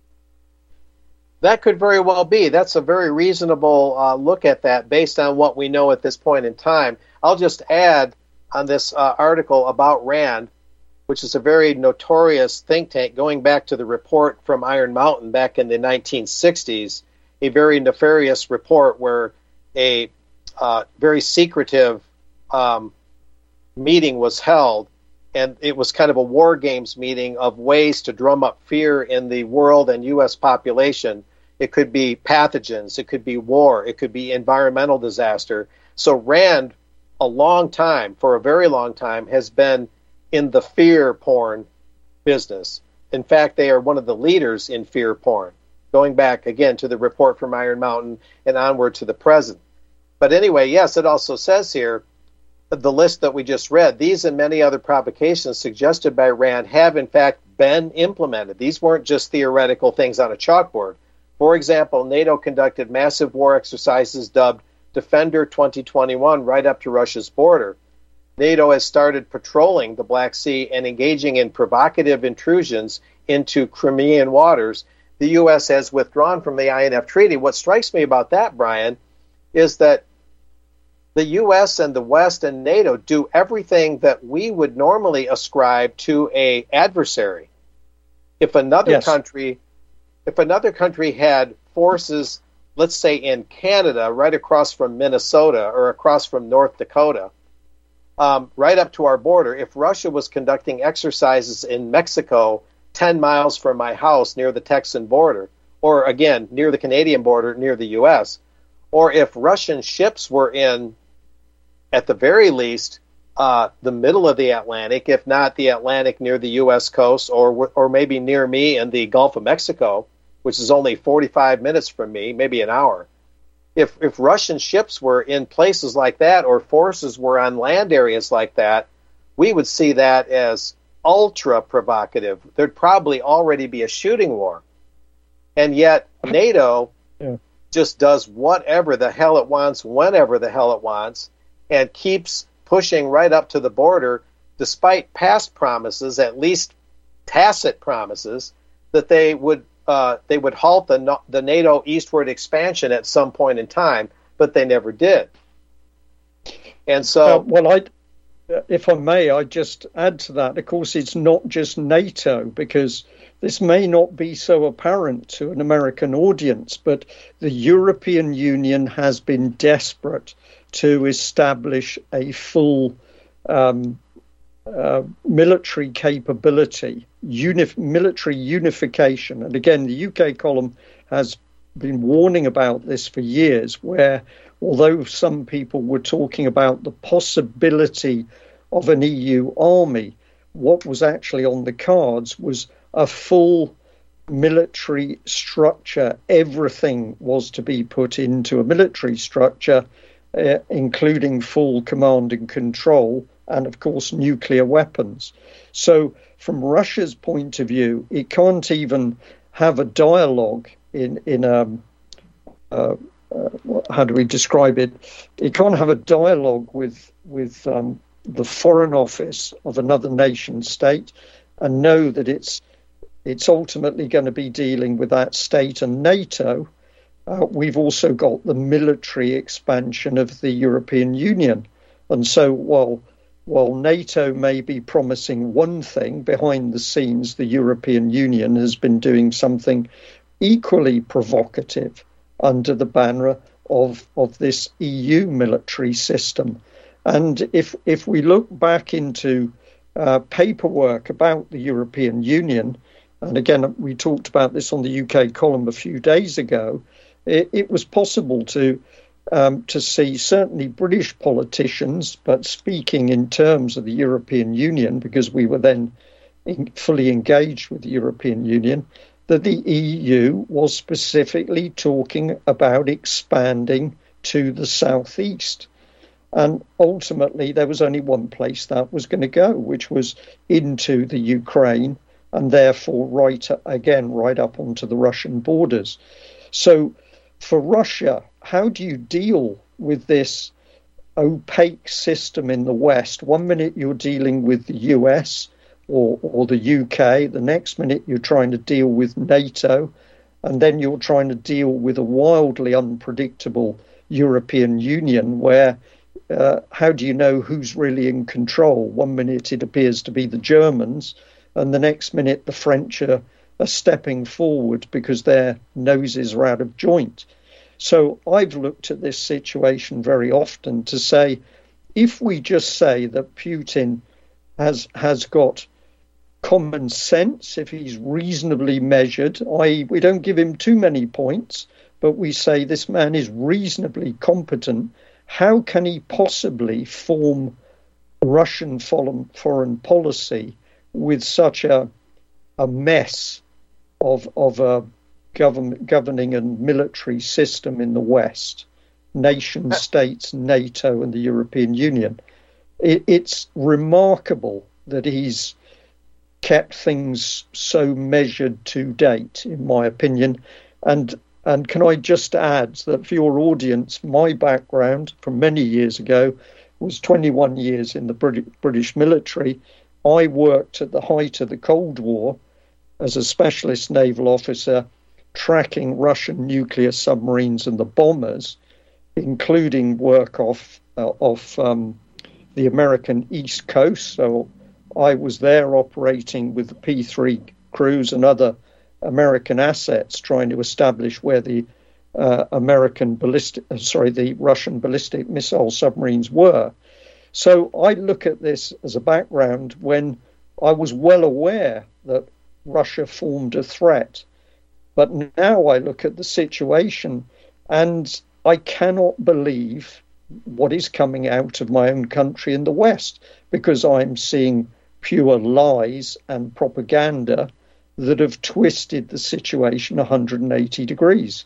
That could very well be. That's a very reasonable uh, look at that based on what we know at this point in time. I'll just add on this uh, article about Rand, which is a very notorious think tank going back to the report from Iron Mountain back in the nineteen sixties, a very nefarious report where a uh, very secretive um, meeting was held, and it was kind of a war games meeting of ways to drum up fear in the world and U S population. It could be pathogens, it could be war, it could be environmental disaster. So Rand, a long time, for a very long time, has been in the fear porn business. In fact, they are one of the leaders in fear porn, going back again to the report from Iron Mountain and onward to the present. But anyway, yes, it also says here, the list that we just read, these and many other provocations suggested by Rand have in fact been implemented. These weren't just theoretical things on a chalkboard. For example, NATO conducted massive war exercises dubbed Defender twenty twenty-one right up to Russia's border. NATO has started patrolling the Black Sea and engaging in provocative intrusions into Crimean waters. The U S has withdrawn from the I N F treaty. What strikes me about that, Brian, is that the U S and the West and NATO do everything that we would normally ascribe to an adversary. If another yes. country, if another country had forces, let's say in Canada, right across from Minnesota or across from North Dakota, um, right up to our border, if Russia was conducting exercises in Mexico, ten miles from my house near the Texan border, or again, near the Canadian border, near the U S, or if Russian ships were in, at the very least, uh, the middle of the Atlantic, if not the Atlantic near the U S coast, or or maybe near me in the Gulf of Mexico, which is only forty-five minutes from me, maybe an hour. If if Russian ships were in places like that, or forces were on land areas like that, we would see that as ultra provocative. There'd probably already be a shooting war. And yet NATO yeah. just does whatever the hell it wants, whenever the hell it wants, and keeps pushing right up to the border, despite past promises, at least tacit promises, that they would uh, they would halt the the NATO eastward expansion at some point in time, but they never did. And so, uh, well, I, if I may, I just add to that. Of course, it's not just NATO, because this may not be so apparent to an American audience, but the European Union has been desperate to establish a full um, uh, military capability, uni- military unification. And again, the U K column has been warning about this for years, where although some people were talking about the possibility of an E U army, what was actually on the cards was a full military structure. Everything was to be put into a military structure, uh, including full command and control, and of course nuclear weapons. So from Russia's point of view, it can't even have a dialogue in in a uh, uh, how do we describe it? It can't have a dialogue with with um, the Foreign Office of another nation state and know that it's it's ultimately going to be dealing with that state and NATO. Uh, we've also got the military expansion of the European Union, and so while while NATO may be promising one thing, behind the scenes the European Union has been doing something equally provocative under the banner of of this E U military system. And if if we look back into uh, paperwork about the European Union, and again we talked about this on the U K column a few days ago, it, it was possible to um, to see certainly British politicians, but speaking in terms of the European Union, because we were then in, fully engaged with the European Union, that the E U was specifically talking about expanding to the southeast. And ultimately, there was only one place that was going to go, which was into the Ukraine, and therefore right again, right up onto the Russian borders. So for Russia, how do you deal with this opaque system in the West? One minute you're dealing with the U S or, or the U K, the next minute you're trying to deal with NATO, and then you're trying to deal with a wildly unpredictable European Union where Uh, how do you know who's really in control? One minute it appears to be the Germans, and the next minute the French are, are stepping forward because their noses are out of joint. So I've looked at this situation very often to say, if we just say that Putin has has got common sense, if he's reasonably measured, that is we don't give him too many points, but we say this man is reasonably competent, how can he possibly form Russian foreign policy with such a a mess of of a government governing and military system in the West, nation states, NATO, and the European Union? It, it's remarkable that he's kept things so measured to date, in my opinion. And And can I just add that for your audience, my background from many years ago was twenty-one years in the British military. I worked at the height of the Cold War as a specialist naval officer tracking Russian nuclear submarines and the bombers, including work off, uh, off um, the American East Coast. So I was there operating with the P three crews and other American assets, trying to establish where the uh, American ballistic, sorry, the Russian ballistic missile submarines were. So I look at this as a background when I was well aware that Russia formed a threat. But now I look at the situation and I cannot believe what is coming out of my own country in the West, because I'm seeing pure lies and propaganda that have twisted the situation one hundred eighty degrees.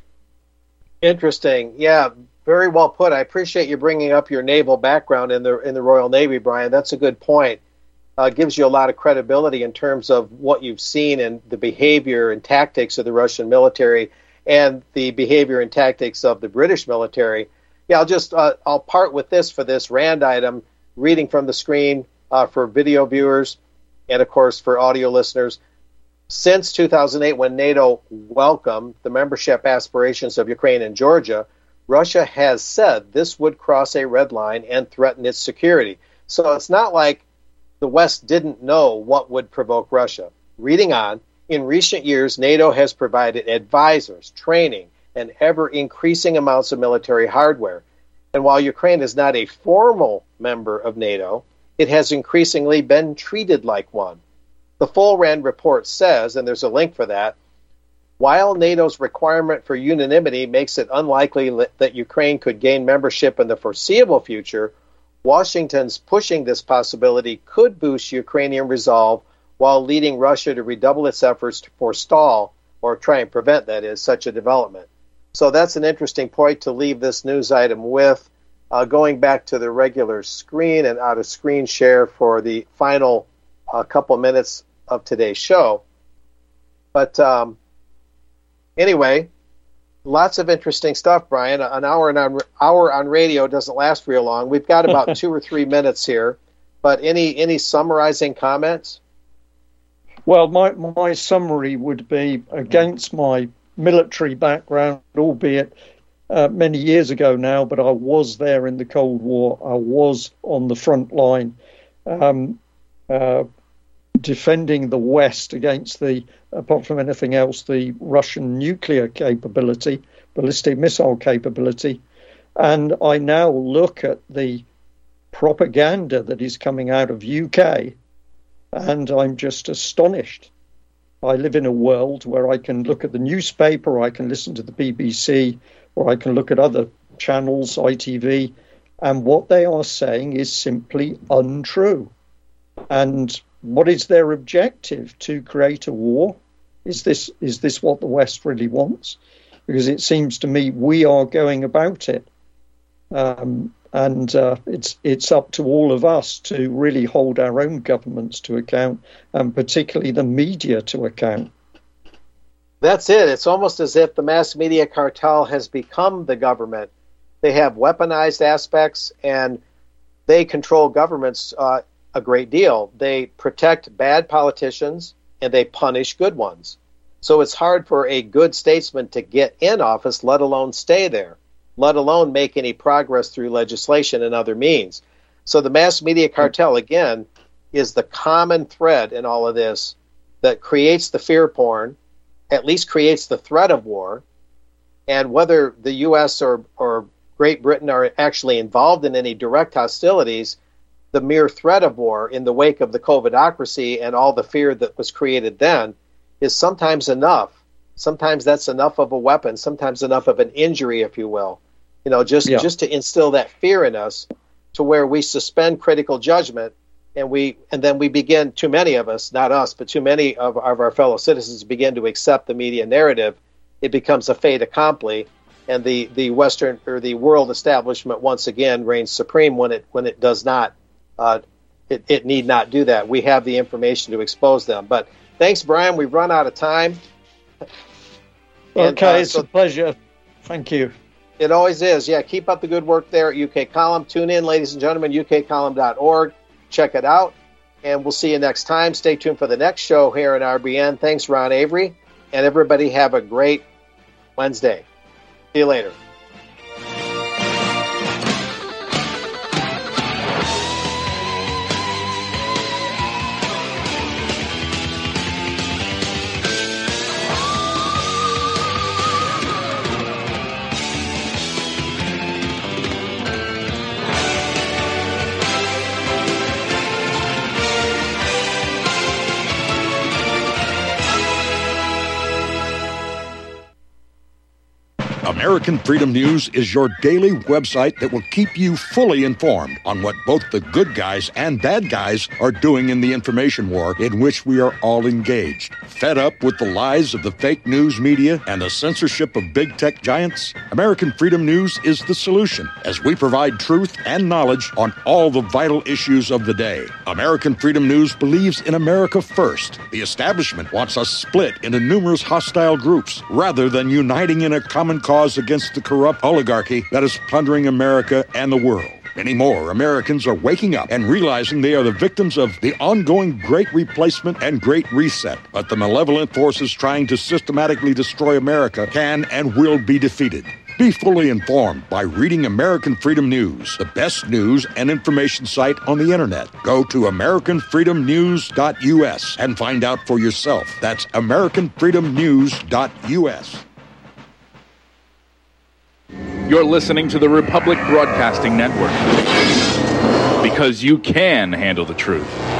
Interesting. Yeah, very well put. I appreciate you bringing up your naval background in the in the Royal Navy, Brian. That's a good point. Uh, gives you a lot of credibility in terms of what you've seen and the behavior and tactics of the Russian military and the behavior and tactics of the British military. Yeah, I'll just uh, I'll part with this for this Rand item, reading from the screen uh, for video viewers and, of course, for audio listeners. Since two thousand eight, when NATO welcomed the membership aspirations of Ukraine and Georgia, Russia has said this would cross a red line and threaten its security. So it's not like the West didn't know what would provoke Russia. Reading on, in recent years, NATO has provided advisors, training, and ever-increasing amounts of military hardware. And while Ukraine is not a formal member of NATO, it has increasingly been treated like one. The full Rand report says, and there's a link for that, While NATO's requirement for unanimity makes it unlikely that Ukraine could gain membership in the foreseeable future, Washington's pushing this possibility could boost Ukrainian resolve while leading Russia to redouble its efforts to forestall, or try and prevent, that is, such a development. So that's an interesting point to leave this news item with. Uh, going back to the regular screen and out of screen share for the final uh, couple minutes of today's show. But um, anyway, lots of interesting stuff, Brian. An hour on hour on radio doesn't last real long. We've got about two or three minutes here. But any any summarizing comments? Well, my my summary would be, against my military background, albeit uh, many years ago now, but I was there in the Cold War. I was on the front line, um, uh, defending the West against the, apart from anything else, the Russian nuclear capability, ballistic missile capability. And I now look at the propaganda that is coming out of U K, and I'm just astonished. I live in a world where I can look at the newspaper, I can listen to the B B C, or I can look at other channels, I T V, and what they are saying is simply untrue. And what is their objective? To create a war? Is this is this what the West really wants? Because it seems to me we are going about it. Um, and uh, it's it's up to all of us to really hold our own governments to account, and particularly the media to account. That's it. It's almost as if the mass media cartel has become the government. They have weaponized aspects, and they control governments uh, a great deal. They protect bad politicians, and they punish good ones. So it's hard for a good statesman to get in office, let alone stay there, let alone make any progress through legislation and other means. So the mass media cartel, again, is the common thread in all of this that creates the fear porn, at least creates the threat of war. And whether the U S or, or Great Britain are actually involved in any direct hostilities, the mere threat of war in the wake of the COVIDocracy and all the fear that was created then is sometimes enough. Sometimes that's enough of a weapon, sometimes enough of an injury, if you will, you know, just, yeah. just to instill that fear in us to where we suspend critical judgment, and we and then we begin, too many of us, not us, but too many of, of our fellow citizens begin to accept the media narrative. It becomes a fait accompli, and the, the Western or the world establishment once again reigns supreme when it when it does not. Uh, it, it need not do that. We have the information to expose them. But thanks, Brian. We've run out of time. And, okay, uh, it's so a pleasure. Thank you. It always is. Yeah, keep up the good work there at U K Column. Tune in, ladies and gentlemen, U K column dot org. Check it out, and we'll see you next time. Stay tuned for the next show here in R B N. Thanks, Ron Avery, and everybody have a great Wednesday. See you later. American Freedom News is your daily website that will keep you fully informed on what both the good guys and bad guys are doing in the information war in which we are all engaged. Fed up with the lies of the fake news media and the censorship of big tech giants? American Freedom News is the solution, as we provide truth and knowledge on all the vital issues of the day. American Freedom News believes in America first. The establishment wants us split into numerous hostile groups rather than uniting in a common cause against the corrupt oligarchy that is plundering America and the world. Many more Americans are waking up and realizing they are the victims of the ongoing Great Replacement and Great Reset. But the malevolent forces trying to systematically destroy America can and will be defeated. Be fully informed by reading American Freedom News, the best news and information site on the internet. Go to American Freedom News dot U S and find out for yourself. That's American Freedom News dot U S. You're listening to the Republic Broadcasting Network, because you can handle the truth.